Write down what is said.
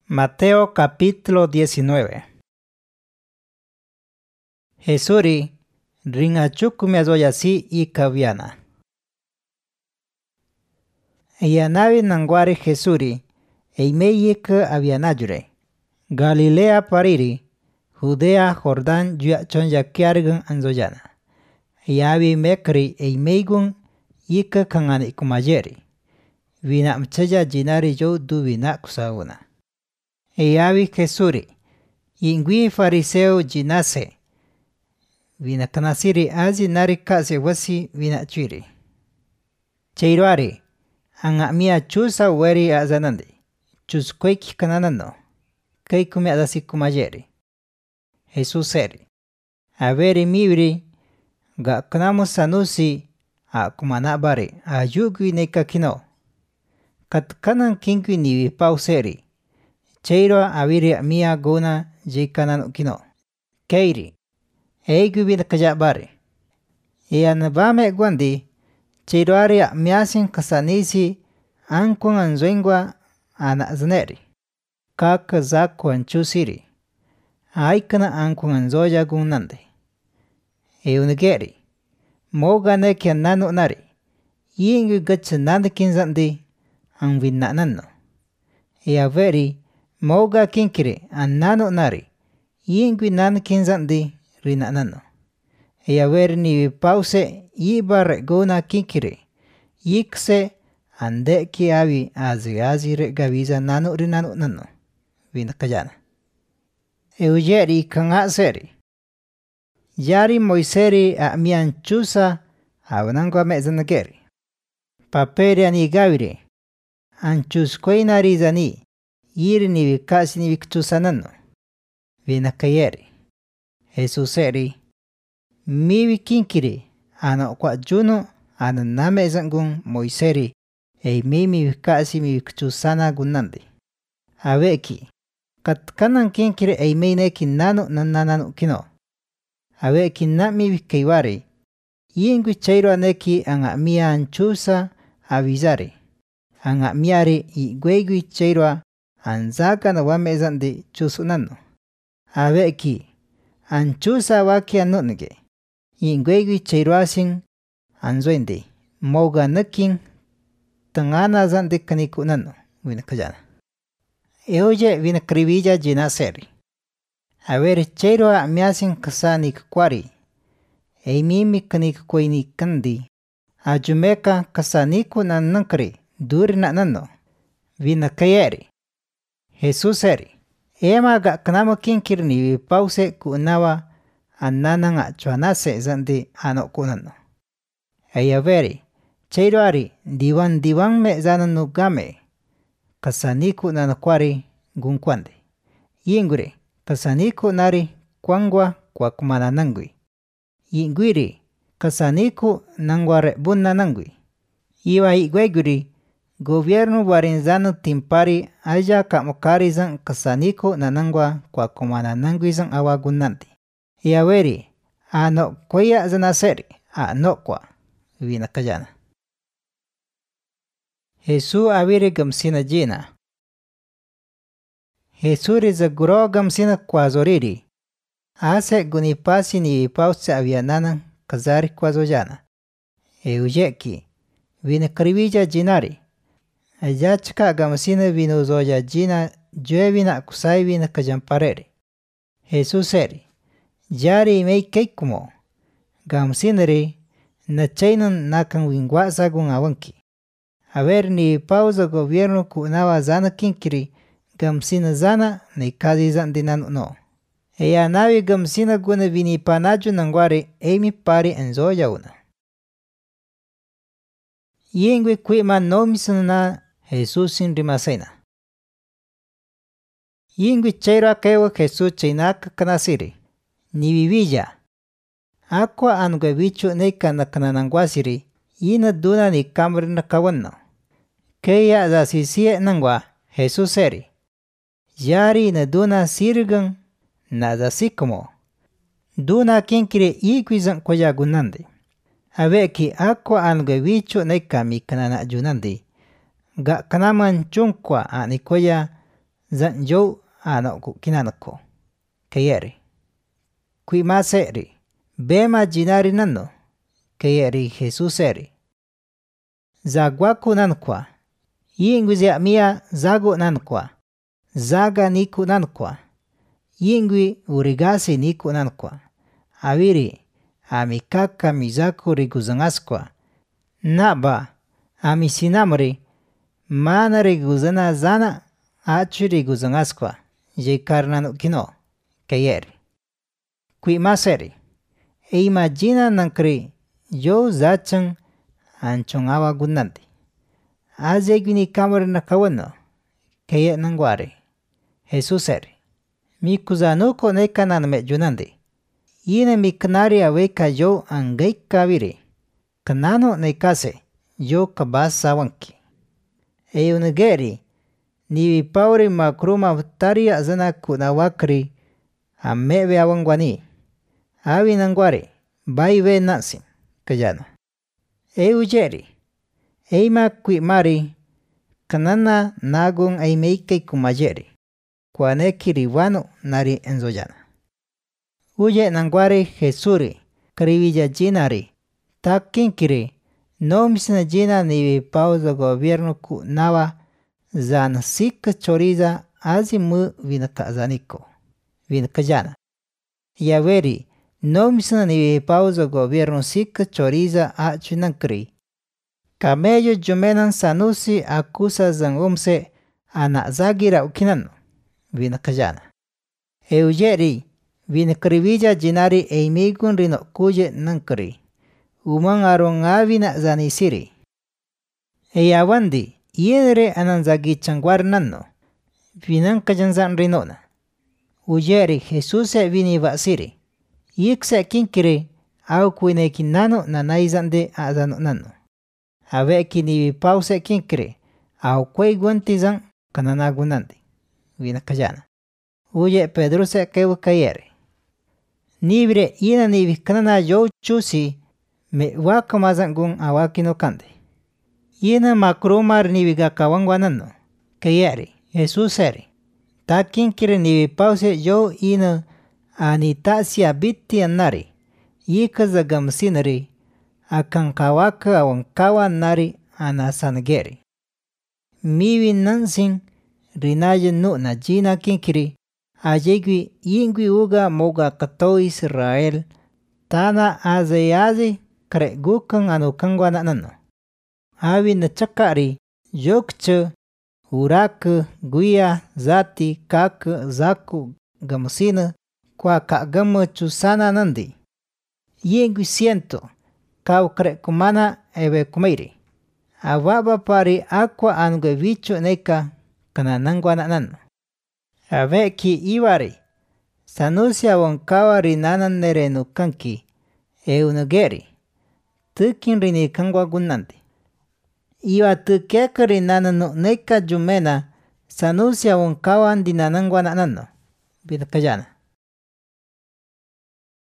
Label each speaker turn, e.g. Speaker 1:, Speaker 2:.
Speaker 1: Mateo capítulo 19. Jesuri rinachukumi azoyasi y kaviana. Yanavi nangwari Jesuri eimeyika avianajure. Galilea pariri, Judea Jordan chonyakiargan anzoyana. Yavi mekri eimeigun yika kangani kumayeri. Vina mchaya jinari jo du vina kusauna. Yavi Jesuri, yingui fariseo jinase. Vina kanasiri azi nari kase wasi vina chiri. Cheiruari, anga mia chusa weri azanandi. Chuskweki kananano. Kaikumi adasi kumayeri. Jesus eri. Averi mibri, ga kanamu sanusi a kumanabari a yugui nekakino. Katkanan kinkui niwi pauseri. Cheiro aviri mia guna jikanan kino. Keiri. Eigu bina kajabari. Ianabame gwandi. Cheiroari miasin kasanisi ankun anzuengwa anazaneri. Kaka zaku anchusiri. Aikana ankun anzoya gunande. Eunigeri. Moga neki nanu nari. Yingu gacha nandakin zandi anvinanano. Iaveri moga kinkiri nanu nari. Yingu nandakin zandi rinanano. Iaveri ni pause ibar guna kinkiri. Yikse andeki avi azi regaviza nanu rinanu nano. Vinakayana. Eugeri kangaseri. Yari moiseri a mianchusa avanangwa mezanageri. Paperi anigaviri. Anchusquainari zani. Yiri ni vikasi ni vikchusanano. Vinakayeri. Jesuseri. Miwi kinkiri. Ano kwa juno ananame zangun moiseri. Mimi vikasi mi vikchusana gunandi. Aveki. Katkanan kinkiri eimeineki nanu nanananu kino. Aveki nami vikaiwari. Yingui chairo aneki anga mia anchusa avizari. Anga miari igwegui chairo anzaka na wamezandi chusunano. Aveki anchusa waki anunige. Yingwegui chairo asin anzoindi. Moga nakin tangana zandi kanikunano. Vinakayana. Eoye vinakrivilla jinaseri. Averi chairo miasin kasani kwari. Eimimi kanik koini kandi. Ajumeka kasaniku nanankari. Duri nanano. Vinakayeri. Jesus eri. Ema ga kanamo kinkir ni pause kunawa anananga chuanase zandi ano kunano. Ayaveri. Chairo ari diwan me zananu game. Kasaniku nanakwari gunkwande. Yinguri. Kasaniku nari kwangwa kwa kumananangui. Yinguiri. Kasaniku nangware bunanangui. Iwa igweguri. Gobierno warinzano timpari aya kamokari zan kasaniku nanangwa kwa kumananangui zan awagunanti. Iaweri. Ano kwaya zanaseri. Ano kwa. Vinakayana. Jesu aviri gamsina jina. Jesuri zaguro gamsina kwa zoriri. Ase gunipasi ni pause aviananan kazari kwa zojana. Eujeki. Vinakrivilla jinari. Ayachka gamsina vino zoya jina juevina kusai vina kajampareri. Jesus eri. Jari mei keikumo. Gamsinari nachainan nakan wingwasa gun awanki. Aver ni pausa gobierno kunawa zana kinkiri. Gamsina zana ni kazi zandinan no. Eya nawi gamsina guna vini panaju nangwari eimi pari enzoya una. Yingwi kuima nomisuna Jesusin rimasena. Yingwi chairo kewa Jesus chainaka kanasiri. Niwivilla. Aqua angue bichu neka nakananangwasiri. Ina duna ni kamrina kawanno. Keya zasisiye nangwa Jesus eri. Yari na duna sirgan nada sikomo. Duna kinkiri ikwizan kwaya gunandi. Aveki aqua angue bichu neka mi kanana junandi. Ga kanaman chunkwa ani kwaya zan yo ano ku kinanako kayeri kui maseri bema jinari nano kayeri Jesus eri zagwaku nankwa yingwi mia zago nankwa zaga niku nankwa yingwi urigasi niku nankwa awiri amikaka mizaku riguzangaskwa naba ami sinamri mana riguzana zana achu riguzangaskwa jekarnanu kino kayeri kui maseri e imagina nankri yo zachan anchong awa gunandi azegwini kamar nakawano kaya nangwari Jesus eri mikuzanuko neka nanme junandi yine miknari aweka yo angeika viri kanano nekase yo kabasa wanki unageri niwi pauri makruma tari azana kuna wakri amewe awangwani awi nangwari baiwe nansin kajana ujeri eima kui mari kanana nagun aimeike kumajeri kwaneki riwano nari enzoyana uye nangwari Jesuri karibilla jinari takinkiri no misna jina niwi pauza gobierno ku nawa zan sik choriza azimu vinakazaniko vinakajana yaweri no misna niwi pauza gobierno sik choriza achunankri kamello jumenan sanusi akusa zangumse ana zagira ukinano vinakajana eujeri vinakrivilla jinari eimigun rino kuye nankri umang arong avina zanisiri eyawandi yenere ananzagi changwar nanno vinankajanzan rinona ujeri Jesus vini basiri yikse kinkiri au kuinekinano nanaizande azano nano aveki niwi pause kinkiri au kwei guantizan kananagunandi vinakajana uye Pedro se kewu kayere nibre ina niwi kanana yo chusi me wakamazan gun awakino kande yena makromar niwi gakawangwanano kayere Jesus eri takinkiri niwi pause yo ina anitasia bitti annari yikaza gamsinari akan kawaka awankawa nari anasanageri miwi nansin rinaje na jina kinkiri ajegwi yingwi uga moga kato Israel tana aze kare gukan anukangwa nanano awi na chakari yokche urak guya zati kak zaku gamusina kwa kagama chusana nandi yingwi siento kau kare kumana ebe kumairi awaba pari aqua angue vicho neka kananangwa nanano aveki iwari sanusia wankawa rinanan nerenu kanki eunageri tukin rini kangwa gunandi iwa tukeka rinanan neka jumena sanusia wankawa dinanangwa nanano bidakajana